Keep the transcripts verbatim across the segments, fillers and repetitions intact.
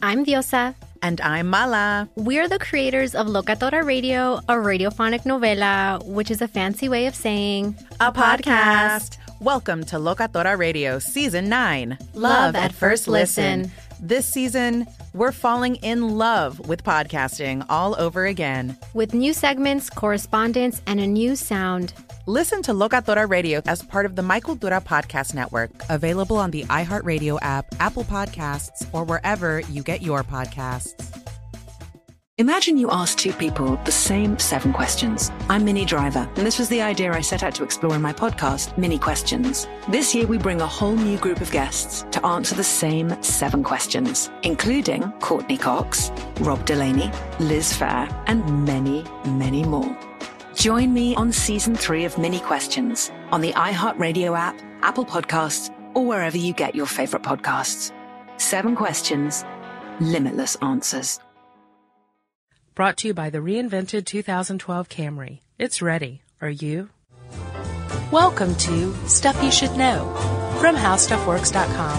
I'm Diosa. And I'm Mala. We're the creators of Locatora Radio, a radiophonic novela, which is a fancy way of saying a, a podcast. podcast. Welcome to Locatora Radio Season nine. Love, love at, at First listen. listen. This season, we're falling in love with podcasting all over again. With new segments, correspondence, and a new sound. Listen to Locatora Radio as part of the My Cultura Podcast Network. Available on the iHeartRadio app, Apple Podcasts, or wherever you get your podcasts. Imagine you ask two people the same seven questions. I'm Minnie Driver, and this was the idea I set out to explore in my podcast, Minnie Questions. This year, we bring a whole new group of guests to answer the same seven questions, including Courtney Cox, Rob Delaney, Liz Fair, and many, many more. Join me on Season three of Minnie Questions on the iHeartRadio app, Apple Podcasts, or wherever you get your favorite podcasts. Seven questions, limitless answers. Brought to you by the reinvented two thousand twelve Camry. It's ready. Are you? Welcome to Stuff You Should Know from How Stuff Works dot com.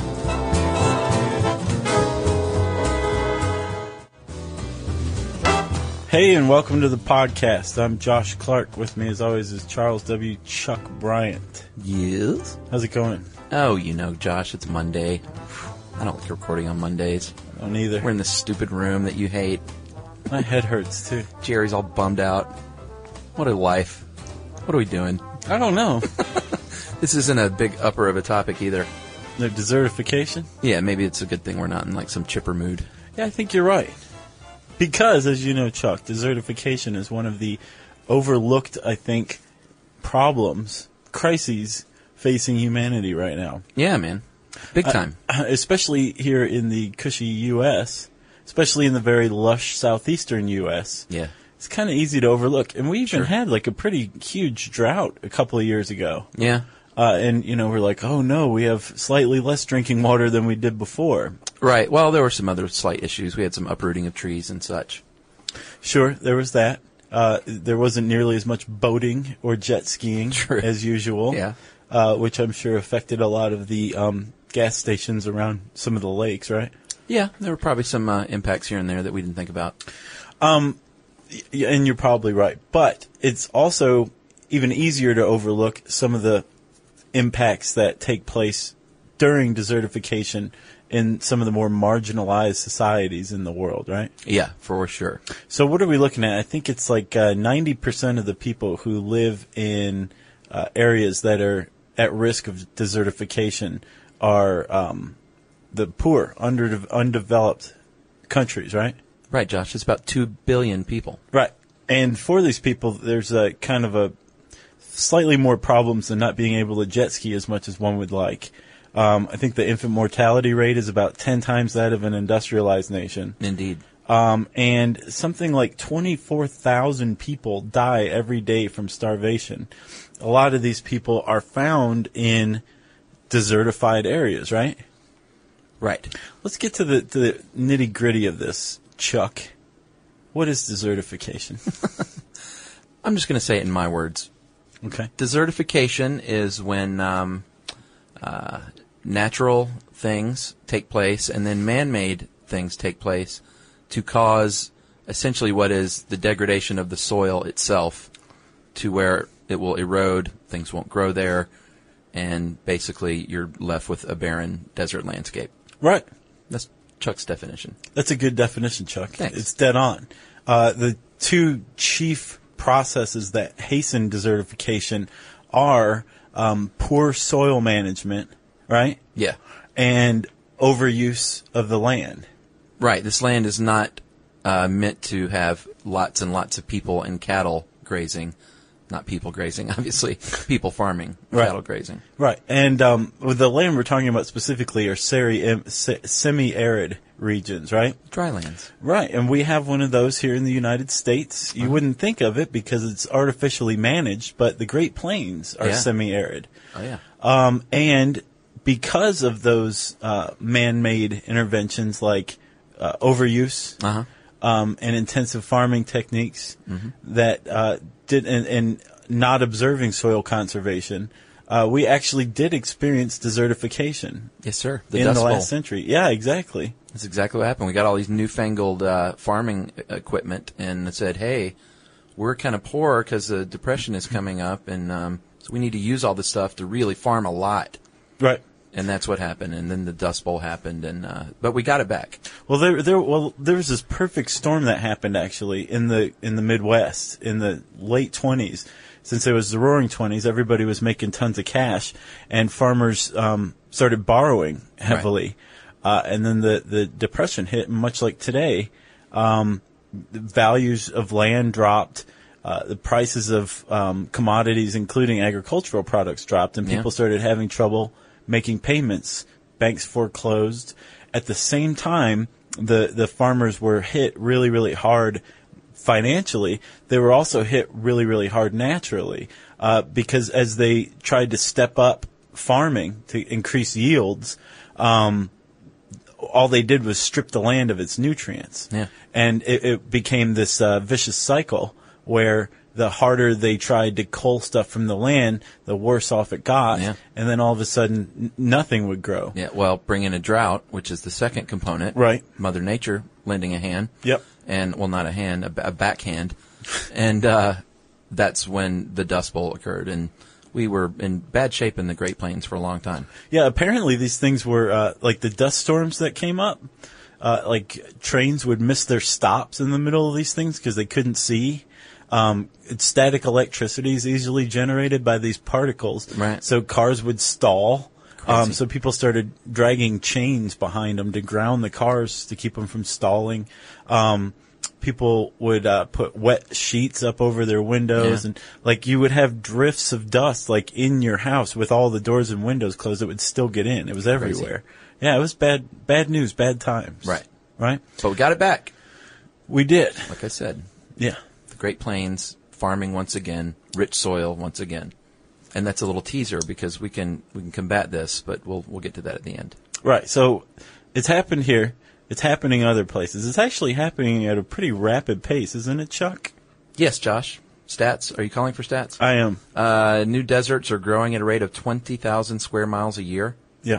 Hey, and welcome to the podcast. I'm Josh Clark. With me, as always, is Charles W. Chuck Bryant. Yes? How's it going? Oh, you know, Josh, it's Monday. I don't like recording on Mondays. I don't either. We're in this stupid room that you hate. My head hurts, too. Jerry's all bummed out. What a life. What are we doing? I don't know. This isn't a big upper of a topic either. The desertification? Yeah, maybe it's a good thing we're not in like some chipper mood. Yeah, I think you're right. Because, as you know, Chuck, desertification is one of the overlooked, I think, problems, crises facing humanity right now. Yeah, man. Big time. Uh, especially here in the cushy U S, especially in the very lush southeastern U S. Yeah. It's kind of easy to overlook. And we even Sure. had like a pretty huge drought a couple of years ago. Yeah. Uh, and, you know, we're like, oh, no, we have slightly less drinking water than we did before. Right. Well, there were some other slight issues. We had some uprooting of trees and such. Sure, there was that. Uh, there wasn't nearly as much boating or jet skiing True. as usual. Yeah. Uh, which I'm sure affected a lot of the um, gas stations around some of the lakes, right? Yeah, there were probably some uh, impacts here and there that we didn't think about. Um, y- and you're probably right. But it's also even easier to overlook some of the impacts that take place during desertification in some of the more marginalized societies in the world, right? Yeah, for sure. So what are we looking at? I think it's like uh, ninety percent of the people who live in uh, areas that are at risk of desertification are um, the poor, under undeveloped countries, right? Right, Josh. It's about two billion people. Right. And for these people, there's a kind of a slightly more problems than not being able to jet ski as much as one would like. Um, I think the infant mortality rate is about ten times that of an industrialized nation. Indeed. Um, and something like twenty-four thousand people die every day from starvation. A lot of these people are found in desertified areas, right? Right. Let's get to the, to the nitty-gritty of this, Chuck. What is desertification? I'm just going to say it in my words. Okay. Desertification is when um, uh, natural things take place and then man-made things take place to cause essentially what is the degradation of the soil itself to where it will erode, things won't grow there, and basically you're left with a barren desert landscape. Right. That's Chuck's definition. That's a good definition, Chuck. Thanks. It's dead on. Uh, the two chief processes that hasten desertification are um, poor soil management, right? Yeah. And overuse of the land. Right. This land is not uh, meant to have lots and lots of people and cattle grazing. Not people grazing, obviously. People farming, Right. cattle grazing. Right. And um, with the land we're talking about specifically are seri- se- semi-arid regions, right? Drylands. Right. And we have one of those here in the United States. You Uh-huh. wouldn't think of it because it's artificially managed, but the Great Plains are Yeah. semi-arid. Oh, yeah. Um, and because of those uh, man-made interventions like uh, overuse Uh-huh. um, and intensive farming techniques Mm-hmm. that uh, did and, and not observing soil conservation, uh, we actually did experience desertification Yes, sir. The in Dust the Bowl. last century. Yeah, exactly. That's exactly what happened. We got all these newfangled uh, farming equipment, and it said, "Hey, we're kind of poor because the depression is coming up, and um, so we need to use all this stuff to really farm a lot." Right. And that's what happened. And then the Dust Bowl happened, and uh, but we got it back. Well, there, there, well, there was this perfect storm that happened actually in the in the Midwest in the late twenties. Since it was the Roaring Twenties, everybody was making tons of cash, and farmers um, started borrowing heavily. Right. Uh, and then the the Depression hit, and much like today, um, the values of land dropped. Uh, the prices of um, commodities, including agricultural products, dropped, and people yeah. started having trouble making payments. Banks foreclosed. At the same time, the, the farmers were hit really, really hard financially. They were also hit really, really hard naturally, uh, because as they tried to step up farming to increase yields, um, all they did was strip the land of its nutrients. Yeah. And it, it became this uh, vicious cycle where the harder they tried to cull stuff from the land, the worse off it got. Yeah. And then all of a sudden, n- nothing would grow. Yeah, well, bring in a drought, which is the second component. Right. Mother Nature lending a hand. Yep. And, well, not a hand, a, a backhand. and uh, that's when the Dust Bowl occurred. And we were in bad shape in the Great Plains for a long time. Yeah, apparently these things were, uh, like the dust storms that came up, uh, like trains would miss their stops in the middle of these things because they couldn't see. Um, static electricity is easily generated by these particles. Right. So cars would stall. Crazy. Um, so people started dragging chains behind them to ground the cars to keep them from stalling. Um, people would uh, put wet sheets up over their windows, Yeah. and like you would have drifts of dust like in your house with all the doors and windows closed. It would still get in. It was everywhere. Crazy. Yeah, it was bad. Bad news. Bad times. Right. Right. But we got it back. We did. Like I said. Yeah. The Great Plains, farming once again, rich soil once again. And that's a little teaser because we can we can combat this, but we'll we'll get to that at the end. Right. So it's happened here. It's happening other places. It's actually happening at a pretty rapid pace, isn't it, Chuck? Yes, Josh. Stats. Are you calling for stats? I am. Uh, new deserts are growing at a rate of twenty thousand square miles a year. Yeah.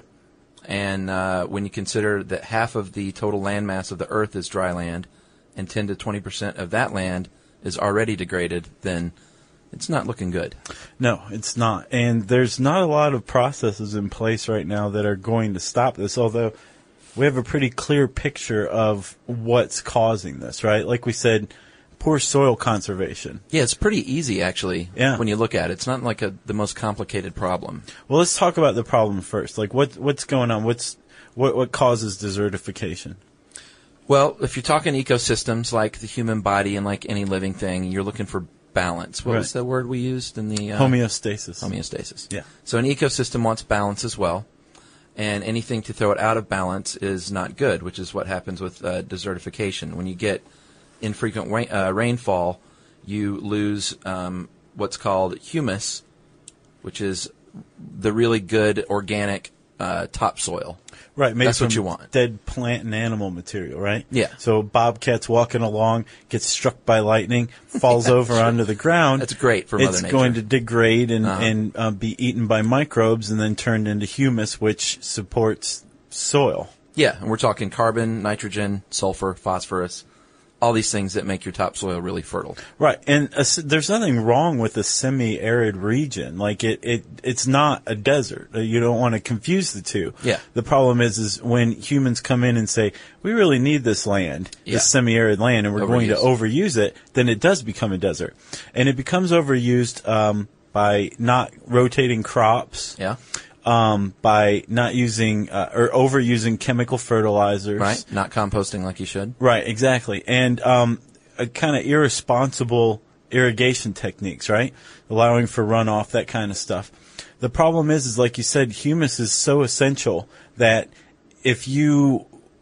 And uh, when you consider that half of the total landmass of the Earth is dry land, and ten to twenty percent of that land is already degraded, then it's not looking good. No, it's not. And there's not a lot of processes in place right now that are going to stop this, although we have a pretty clear picture of what's causing this, right? Like we said, poor soil conservation. Yeah, it's pretty easy, actually, yeah. when you look at it. It's not like a, the most complicated problem. Well, let's talk about the problem first. Like, what what's going on? What's what what causes desertification? Well, if you're talking ecosystems like the human body and like any living thing, you're looking for balance. What right. was the word we used in the... Uh, homeostasis. Homeostasis. Yeah. So an ecosystem wants balance as well, and anything to throw it out of balance is not good, which is what happens with uh, desertification. When you get infrequent rain, uh, rainfall, you lose um, what's called humus, which is the really good organic uh, topsoil. Right, made That's from what you want. Dead plant and animal material, right? Yeah. So Bobcat's walking along, gets struck by lightning, falls over onto the ground. That's great for Mother It's Nature. going to degrade and, uh-huh. and uh, be eaten by microbes and then turned into humus, which supports soil. Yeah, and we're talking carbon, nitrogen, sulfur, phosphorus, all these things that make your topsoil really fertile. Right, and uh, there's nothing wrong with a semi-arid region. Like it, it, it's not a desert. You don't want to confuse the two. Yeah. The problem is, is when humans come in and say, we really need this land, Yeah. this semi-arid land, and we're going to overuse it, then it does become a desert. And it becomes overused um, by not rotating crops. Yeah. Um, by not using uh, or overusing chemical fertilizers. Right, not composting like you should. Right, exactly. And um, a kind of irresponsible irrigation techniques, right? Allowing for runoff, that kind of stuff. The problem is, is like you said, humus is so essential that if you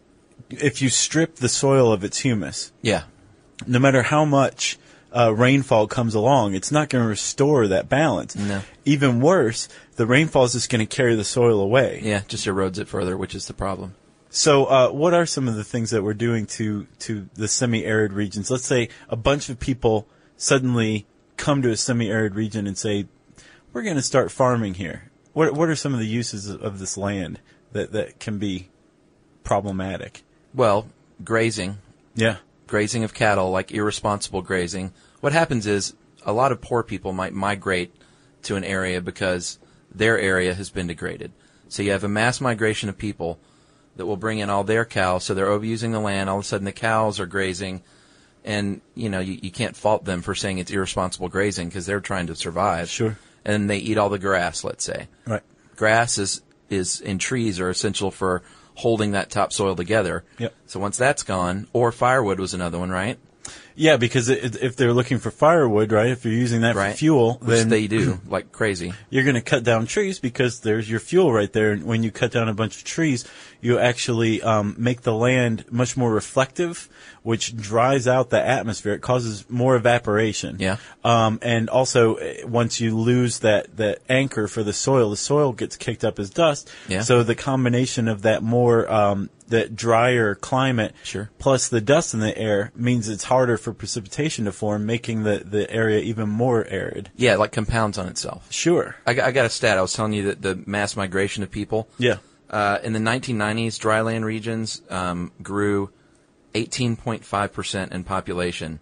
if you strip the soil of its humus, Yeah. no matter how much uh, rainfall comes along, it's not going to restore that balance. No. Even worse, the rainfall is just going to carry the soil away. Yeah, just erodes it further, which is the problem. So, uh, what are some of the things that we're doing to, to the semi-arid regions? Let's say a bunch of people suddenly come to a semi-arid region and say, we're going to start farming here. What, what are some of the uses of this land that, that can be problematic? Well, grazing. Yeah. Grazing of cattle, like irresponsible grazing. What happens is a lot of poor people might migrate to an area because their area has been degraded. So you have a mass migration of people that will bring in all their cows, so they're overusing the land. All of a sudden the cows are grazing, and, you know, you, you can't fault them for saying it's irresponsible grazing because they're trying to survive. Sure. And they eat all the grass, let's say. Right. Grass is, is in trees are essential for holding that topsoil together. Yep. So once that's gone, or firewood was another one, right? Yeah, because it, if they're looking for firewood, right, if you're using that Right. for fuel, Which then they do, like crazy. you're going to cut down trees because there's your fuel right there. And when you cut down a bunch of trees, you actually um, make the land much more reflective, which dries out the atmosphere. It causes more evaporation. Yeah. Um, and also, eh, once you lose that, that anchor for the soil, the soil gets kicked up as dust. Yeah. So the combination of that more um, that drier climate Sure. plus the dust in the air means it's harder for precipitation to form, making the, the area even more arid. Yeah, it like compounds on itself. Sure. I got, I got a stat. I was telling you that the mass migration of people. Yeah. Uh, in the nineteen nineties, dryland regions um, grew eighteen point five percent in population.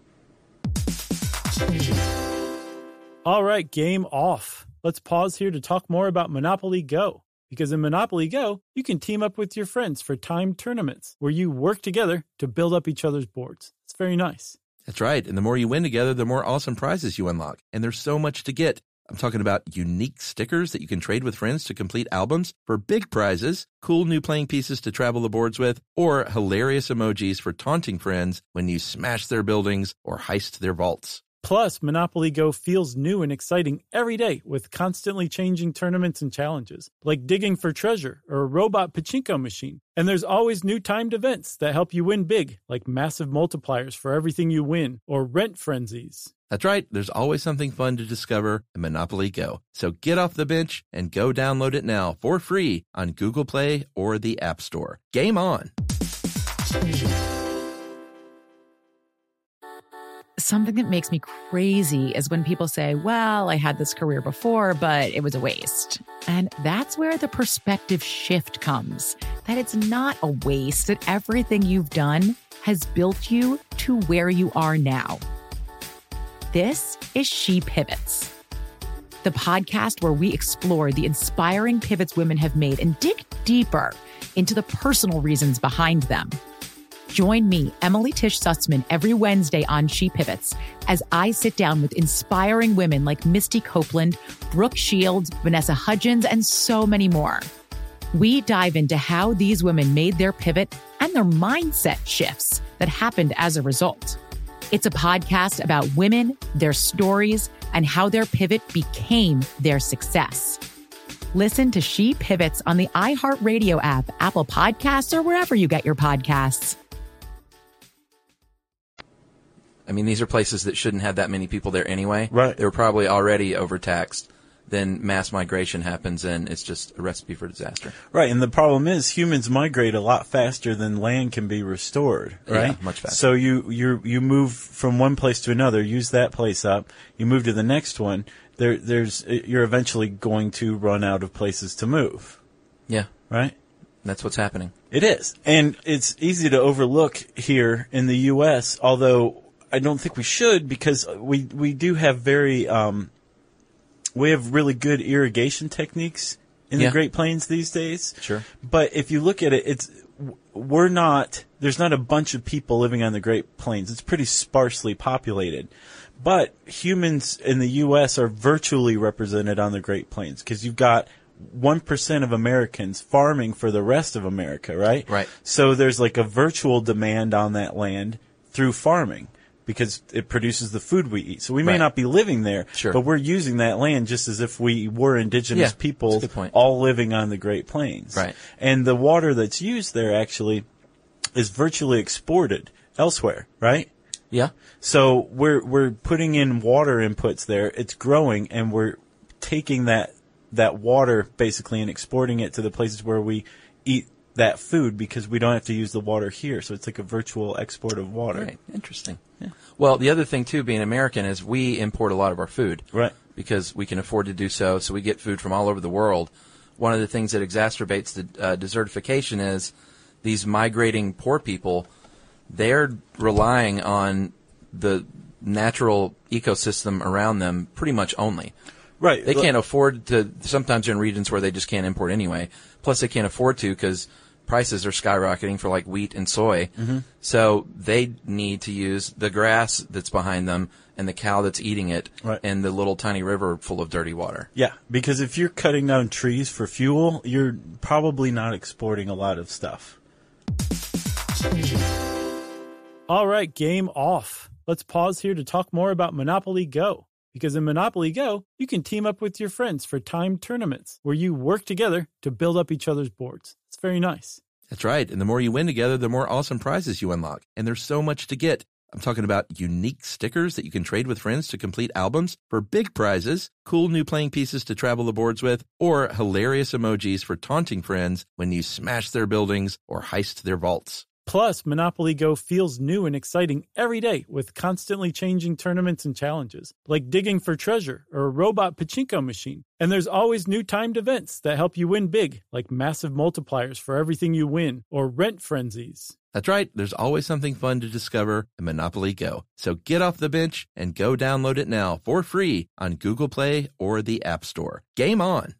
All right, game off. Let's pause here to talk more about Monopoly Go. Because in Monopoly Go, you can team up with your friends for timed tournaments where you work together to build up each other's boards. It's very nice. That's right. And the more you win together, the more awesome prizes you unlock. And there's so much to get. I'm talking about unique stickers that you can trade with friends to complete albums for big prizes, cool new playing pieces to travel the boards with, or hilarious emojis for taunting friends when you smash their buildings or heist their vaults. Plus, Monopoly Go feels new and exciting every day with constantly changing tournaments and challenges, like digging for treasure or a robot pachinko machine. And there's always new timed events that help you win big, like massive multipliers for everything you win or rent frenzies. That's right. There's always something fun to discover in Monopoly Go. So get off the bench and go download it now for free on Google Play or the App Store. Game on. Something that makes me crazy is when people say, well, I had this career before, but it was a waste. And that's where the perspective shift comes, that it's not a waste, that everything you've done has built you to where you are now. This is She Pivots, the podcast where we explore the inspiring pivots women have made and dig deeper into the personal reasons behind them. Join me, Emily Tish Sussman, every Wednesday on She Pivots as I sit down with inspiring women like Misty Copeland, Brooke Shields, Vanessa Hudgens, and so many more. We dive into how these women made their pivot and their mindset shifts that happened as a result. It's a podcast about women, their stories, and how their pivot became their success. Listen to She Pivots on the iHeartRadio app, Apple Podcasts, or wherever you get your podcasts. I mean, these are places that shouldn't have that many people there anyway. Right. They were probably already overtaxed. Then mass migration happens, and it's just a recipe for disaster. Right, and the problem is humans migrate a lot faster than land can be restored, right? Yeah, much faster. So you you you move from one place to another, use that place up, you move to the next one. There there's you're eventually going to run out of places to move, Yeah, right? that's what's happening. It is, and it's easy to overlook here in the U S, although I don't think we should, because we we do have very um, we have really good irrigation techniques in Yeah. the Great Plains these days. Sure. But if you look at it, it's we're not there's not a bunch of people living on the Great Plains. It's pretty sparsely populated. But humans in the U S are virtually represented on the Great Plains because you've got one percent of Americans farming for the rest of America, right? Right. So there's like a virtual demand on that land through farming because it produces the food we eat. So we may Right. not be living there, Sure. but we're using that land just as if we were indigenous Yeah, people that's a good point. all living on the Great Plains. Right. And the water that's used there actually is virtually exported elsewhere, right? Yeah. So we're we're putting in water inputs there. It's growing, and we're taking that that water basically and exporting it to the places where we eat that food because we don't have to use the water here. So it's like a virtual export of water. Right. Interesting. Yeah. Well, the other thing, too, being American, is we import a lot of our food. Right. Because we can afford to do so, so we get food from all over the world. One of the things that exacerbates the uh, desertification is these migrating poor people, they're relying on the natural ecosystem around them pretty much only. Right. They can't afford to, sometimes you're in regions where they just can't import anyway. Plus they can't afford to because prices are skyrocketing for like wheat and soy. Mm-hmm. So they need to use the grass that's behind them and the cow that's eating it right. and the little tiny river full of dirty water. Yeah, because if you're cutting down trees for fuel, you're probably not exporting a lot of stuff. All right, game off. Let's pause here to talk more about Monopoly Go. Because in Monopoly Go, you can team up with your friends for timed tournaments where you work together to build up each other's boards. It's very nice. That's right. And the more you win together, the more awesome prizes you unlock. And there's so much to get. I'm talking about unique stickers that you can trade with friends to complete albums for big prizes, cool new playing pieces to travel the boards with, or hilarious emojis for taunting friends when you smash their buildings or heist their vaults. Plus, Monopoly Go feels new and exciting every day with constantly changing tournaments and challenges, like digging for treasure or a robot pachinko machine. And there's always new timed events that help you win big, like massive multipliers for everything you win or rent frenzies. That's right. There's always something fun to discover in Monopoly Go. So get off the bench and go download it now for free on Google Play or the App Store. Game on!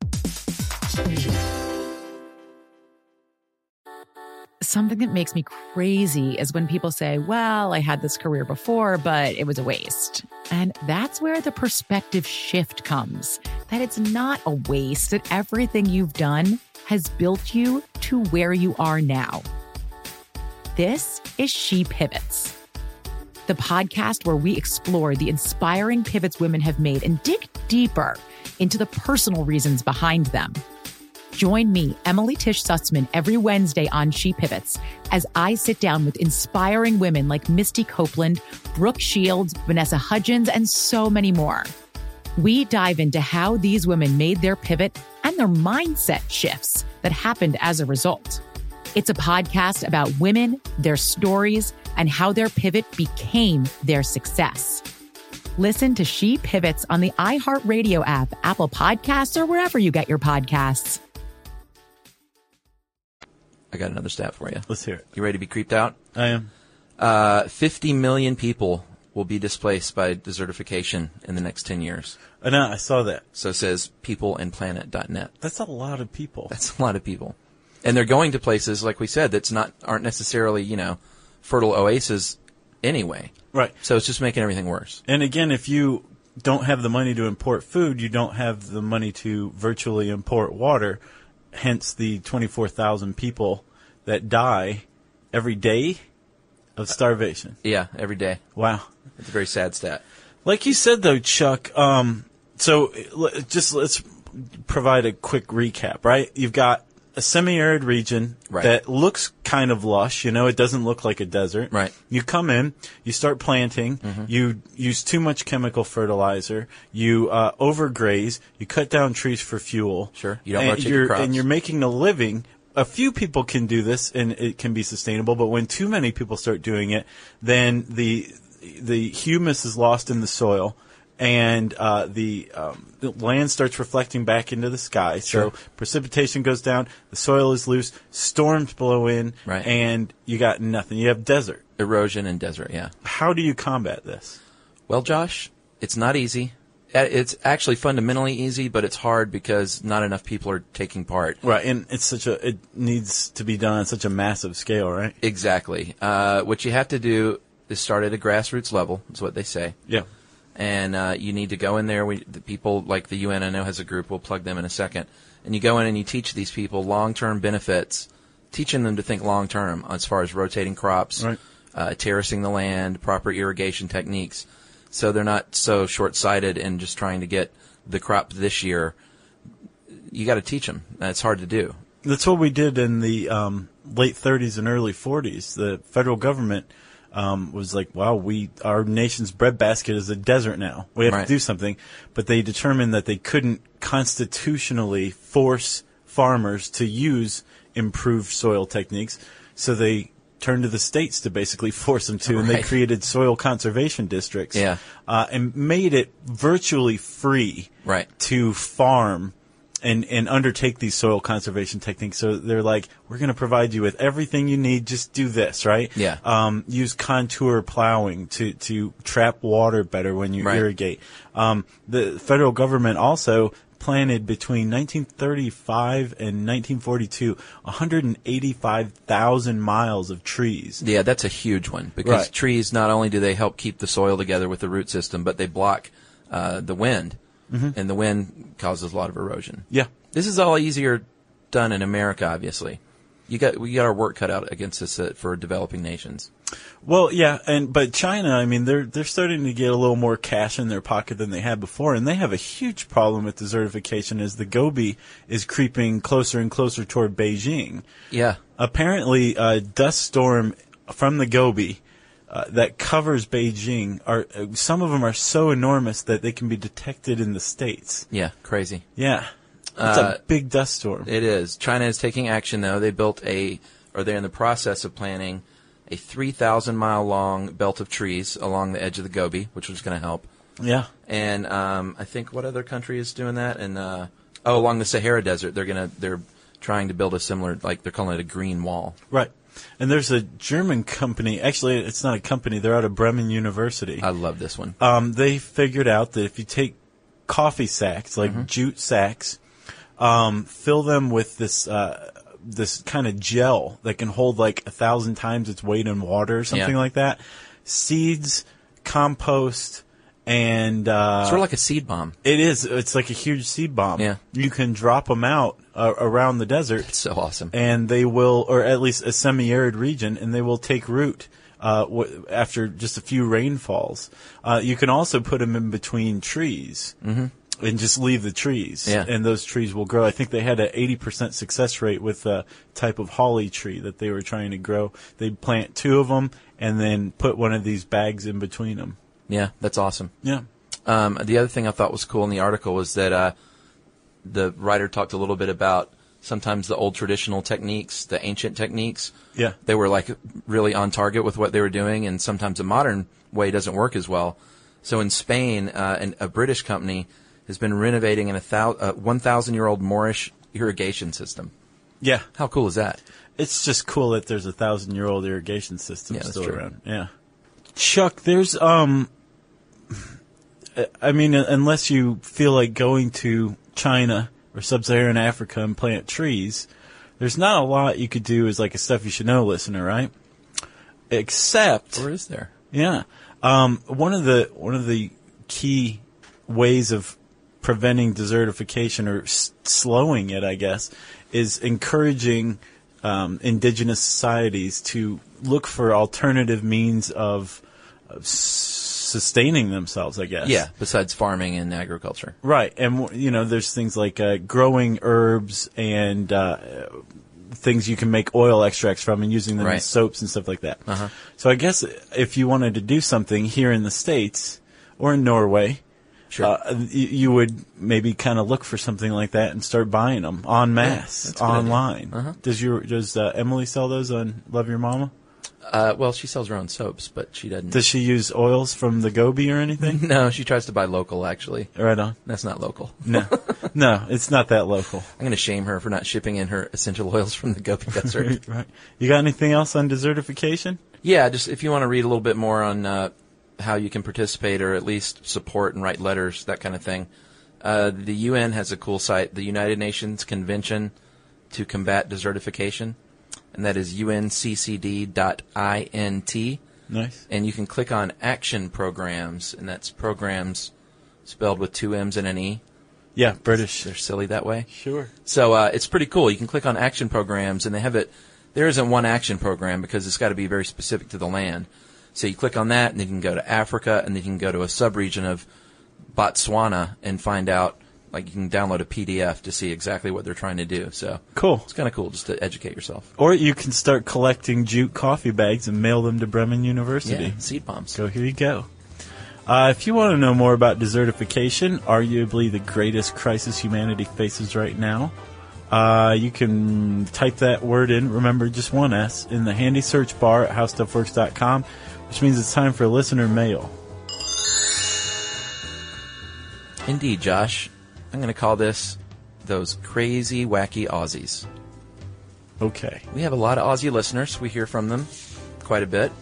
Something that makes me crazy is when people say, well, I had this career before, but it was a waste. And that's where the perspective shift comes, that it's not a waste, that everything you've done has built you to where you are now. This is She Pivots, the podcast where we explore the inspiring pivots women have made and dig deeper into the personal reasons behind them. Join me, Emily Tish Sussman, every Wednesday on She Pivots as I sit down with inspiring women like Misty Copeland, Brooke Shields, Vanessa Hudgens, and so many more. We dive into how these women made their pivot and their mindset shifts that happened as a result. It's a podcast about women, their stories, and how their pivot became their success. Listen to She Pivots on the iHeartRadio app, Apple Podcasts, or wherever you get your podcasts. I got another stat for you. Let's hear it. You ready to be creeped out? I am. Uh, fifty million people will be displaced by desertification in the next ten years. I know, I saw that. So it says people and planet dot net. That's a lot of people. That's a lot of people. And they're going to places, like we said, that's not aren't necessarily, you know, fertile oases anyway. Right. So it's just making everything worse. And again, if you don't have the money to import food, you don't have the money to virtually import water. Hence the twenty-four thousand people that die every day of starvation. Yeah, every day. Wow. It's a very sad stat. Like you said, though, Chuck, um, so just let's provide a quick recap, right? You've got a semi-arid region right. that looks kind of lush. You know, it doesn't look like a desert. Right. You come in, you start planting, mm-hmm. you use too much chemical fertilizer, you uh, overgraze, you cut down trees for fuel. Sure. You don't and rotate you're, your crops. And you're making a living. A few people can do this, and it can be sustainable. But when too many people start doing it, then the the humus is lost in the soil. And uh, the, um, the land starts reflecting back into the sky. Sure. So precipitation goes down, the soil is loose, storms blow in, right. and you got nothing. You have desert. Erosion and desert, yeah. How do you combat this? Well, Josh, it's not easy. It's actually fundamentally easy, but it's hard because not enough people are taking part. Right, and it's such a it needs to be done on such a massive scale, right? Exactly. Uh, what you have to do is start at a grassroots level, is what they say. Yeah. And uh, you need to go in there. We, the people like the U N, I know, has a group. We'll plug them in a second. And you go in and you teach these people long-term benefits, teaching them to think long-term as far as rotating crops, right. uh, terracing the land, proper irrigation techniques, so they're not so short-sighted and just trying to get the crop this year. You got to teach them. It's hard to do. That's what we did in the um, late thirties and early forties. The federal government Um, was like, wow, we our nation's breadbasket is a desert now. We have right. to do something. But they determined that they couldn't constitutionally force farmers to use improved soil techniques, so they turned to the states to basically force them to, right. and they created soil conservation districts yeah. uh, and made it virtually free right. to farm and, and undertake these soil conservation techniques. So they're like, we're going to provide you with everything you need. Just do this, right? Yeah. Um, use contour plowing to, to trap water better when you Right. irrigate. Um, the federal government also planted between nineteen thirty-five and nineteen forty-two one hundred eighty-five thousand miles of trees. Yeah, that's a huge one because Right. trees not only do they help keep the soil together with the root system, but they block uh, the wind, Mhm. and the wind causes a lot of erosion. Yeah. This is all easier done in America, obviously. You got we got our work cut out against us uh, for developing nations. Well, yeah, and but China, I mean, they're they're starting to get a little more cash in their pocket than they had before, and they have a huge problem with desertification as the Gobi is creeping closer and closer toward Beijing. Yeah. Apparently, a dust storm from the Gobi uh, that covers Beijing are uh, some of them are so enormous that they can be detected in the States. Yeah, crazy. Yeah, it's Uh, a big dust storm. It is. China is taking action, though. They built a, or they're in the process of planning a three thousand mile long belt of trees along the edge of the Gobi, which was going to help. Yeah. And um, I think what other country is doing that? And uh, oh, along the Sahara Desert, they're gonna they're trying to build a similar, like they're calling it a green wall. Right. And there's a German company, actually it's not a company, they're out of Bremen University. I love this one. Um, they figured out that if you take coffee sacks, like Mm-hmm. jute sacks, um, fill them with this uh, this kind of gel that can hold like a thousand times its weight in water or something Yeah. like that, seeds, compost, and uh, Sort of like a seed bomb. it is. It's like a huge seed bomb. Yeah. You can drop them out uh, around the desert. It's so awesome. And they will, or at least a semi-arid region, and they will take root uh, w- after just a few rainfalls. Uh, you can also put them in between trees Mm-hmm. and just leave the trees, Yeah. and those trees will grow. I think they had an eighty percent success rate with a type of holly tree that they were trying to grow. They'd plant two of them and then put one of these bags in between them. Yeah, that's awesome. Yeah. Um, the other thing I thought was cool in the article was that uh, the writer talked a little bit about sometimes the old traditional techniques, the ancient techniques. Yeah. They were like really on target with what they were doing, and sometimes the modern way doesn't work as well. So in Spain, uh, an, a British company has been renovating an, a thou, uh, one thousand year old Moorish irrigation system. Yeah. How cool is that? It's just cool that there's a thousand year old irrigation system Yeah, that's still true. around. Yeah. Chuck, there's, um, I mean, unless you feel like going to China or sub-Saharan Africa and plant trees, there's not a lot you could do as like a Stuff You Should Know listener, right? Except, Or is there? yeah, um, one of the one of the key ways of preventing desertification or s- slowing it, I guess, is encouraging um, indigenous societies to look for alternative means of, of s- sustaining themselves, I guess. Yeah, besides farming and agriculture. Right. And, w- you know, there's things like uh, growing herbs and uh, things you can make oil extracts from and using them in Right. soaps and stuff like that. Uh-huh. So I guess if you wanted to do something here in the States or in Norway, Sure. uh, y- you would maybe kind of look for something like that and start buying them en masse, that's a good idea. online. Uh-huh. Does your does uh, Emily sell those on Love Your Mama? Uh, well, she sells her own soaps, but she doesn't. Does she use oils from the Gobi or anything? No, she tries to buy local, actually. Right on. That's not local. No, no, it's not that local. I'm going to shame her for not shipping in her essential oils from the Gobi Desert. Right. You got anything else on desertification? Yeah, just if you want to read a little bit more on uh, how you can participate or at least support and write letters, that kind of thing, uh, the U N has a cool site, the United Nations Convention to Combat Desertification, and that is U N C C D dot I N T. Nice. And you can click on Action Programs, and that's programs spelled with two M's and an E. Yeah, British. They're silly that way. Sure. So uh, it's pretty cool. You can click on Action Programs, and they have it. There isn't one action program because it's got to be very specific to the land. So you click on that, and then you can go to Africa, and then you can go to a sub-region of Botswana and find out. Like you can download a P D F to see exactly what they're trying to do. So Cool. it's kind of cool just to educate yourself. Or you can start collecting jute coffee bags and mail them to Bremen University. Yeah, seed bombs. So here you go. Uh, if you want to know more about desertification, arguably the greatest crisis humanity faces right now, uh, you can type that word in, remember just one S, in the handy search bar at how stuff works dot com, which means it's time for listener mail. Indeed, Josh. I'm going to call this those crazy, wacky Aussies. Okay. We have a lot of Aussie listeners. We hear from them quite a bit.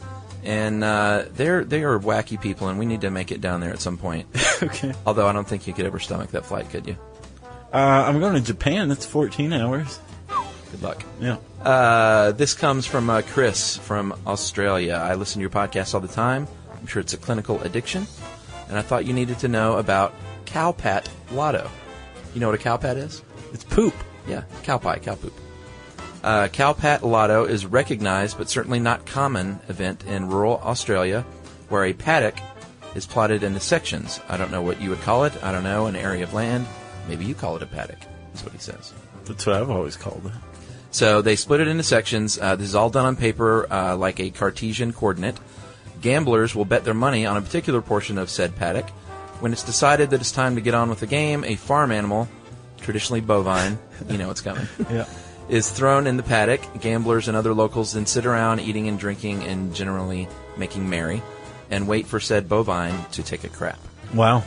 And uh, they're they are wacky people, and we need to make it down there at some point. Okay. Although I don't think you could ever stomach that flight, could you? Uh, I'm going to Japan. That's fourteen hours. Good luck. Yeah. Uh, this comes from uh, Chris from Australia. I listen to your podcast all the time. I'm sure it's a clinical addiction. And I thought you needed to know about Cowpat Lotto. You know what a cowpat is? It's poop. Yeah, cow pie, cow poop. Uh, Cowpat Lotto is recognized but certainly not common event in rural Australia where a paddock is plotted into sections. I don't know what you would call it. I don't know, an area of land. Maybe you call it a paddock, is what he says. That's what I've always called it. So they split it into sections. Uh, this is all done on paper uh, like a Cartesian coordinate. Gamblers will bet their money on a particular portion of said paddock. When it's decided that it's time to get on with the game, a farm animal, traditionally bovine, you know what's coming, Yeah. is thrown in the paddock. Gamblers and other locals then sit around eating and drinking and generally making merry and wait for said bovine to take a crap. Wow.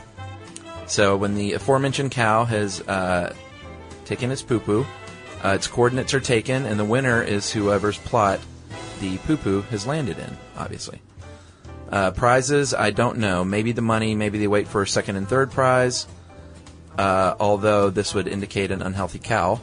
So when the aforementioned cow has uh, taken its poo-poo, uh, its coordinates are taken, and the winner is whoever's plot the poo-poo has landed in, obviously. Uh, prizes, I don't know. Maybe the money, maybe they wait for a second and third prize, uh, although this would indicate an unhealthy cow.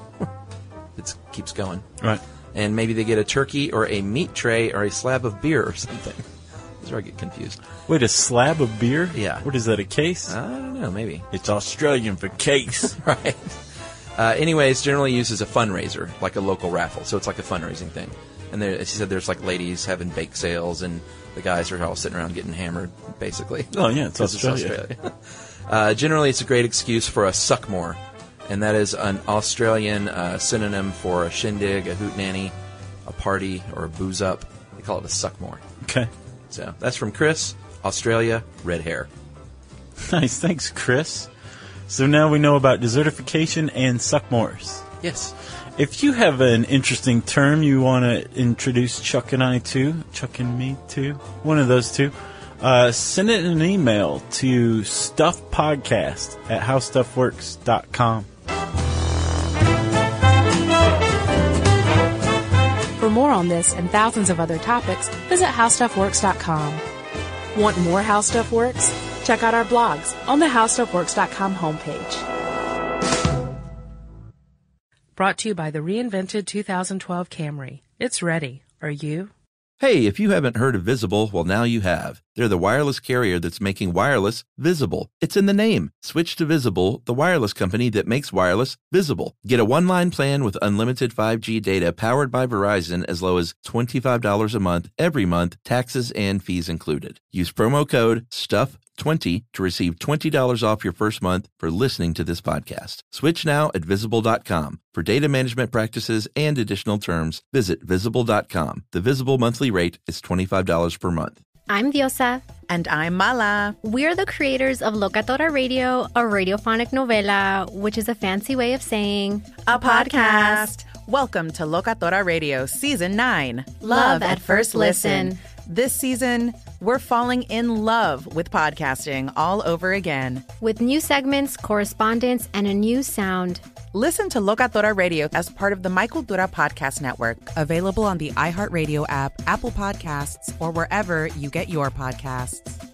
It keeps going. Right. And maybe they get a turkey or a meat tray or a slab of beer or something. This is where I get confused. Wait, a slab of beer? Yeah. What is that, a case? I don't know, maybe. It's Australian for case. Right. Uh, anyways, generally used as a fundraiser, like a local raffle. So it's like a fundraising thing. And there, as he said, there's like ladies having bake sales, and the guys are all sitting around getting hammered, basically. Oh, yeah, it's 'Cause Australia. It's Australia. uh, generally, it's a great excuse for a suckmore. And that is an Australian uh, synonym for a shindig, a hootenanny, a party, or a booze up. They call it a suckmore. Okay. So that's from Chris, Australia, red hair. Nice. Thanks, Chris. So now we know about desertification and suckmores. Yes. If you have an interesting term you want to introduce Chuck and I to, Chuck and me to, one of those two, uh, send it in an email to stuffpodcast at howstuffworks dot com. For more on this and thousands of other topics, visit how stuff works dot com. Want more How Stuff Works? Check out our blogs on the how stuff works dot com homepage. Brought to you by the reinvented two thousand twelve Camry. It's ready. Are you? Hey, if you haven't heard of Visible, well, now you have. They're the wireless carrier that's making wireless visible. It's in the name. Switch to Visible, the wireless company that makes wireless visible. Get a one-line plan with unlimited five G data powered by Verizon as low as twenty-five dollars a month, every month, taxes and fees included. Use promo code STUFF twenty to receive twenty dollars off your first month for listening to this podcast. Switch now at visible dot com. For data management practices and additional terms, visit visible dot com. The Visible monthly rate is twenty-five dollars per month. I'm Diosa. And I'm Mala. We're the creators of Locatora Radio, a radiophonic novela, which is a fancy way of saying A podcast. Welcome to Locatora Radio Season nine. Love at First Listen. This season, we're falling in love with podcasting all over again. with new segments, correspondence, and a new sound. Listen to Locatora Radio as part of the My Cultura Podcast Network, available on the iHeartRadio app, Apple Podcasts, or wherever you get your podcasts.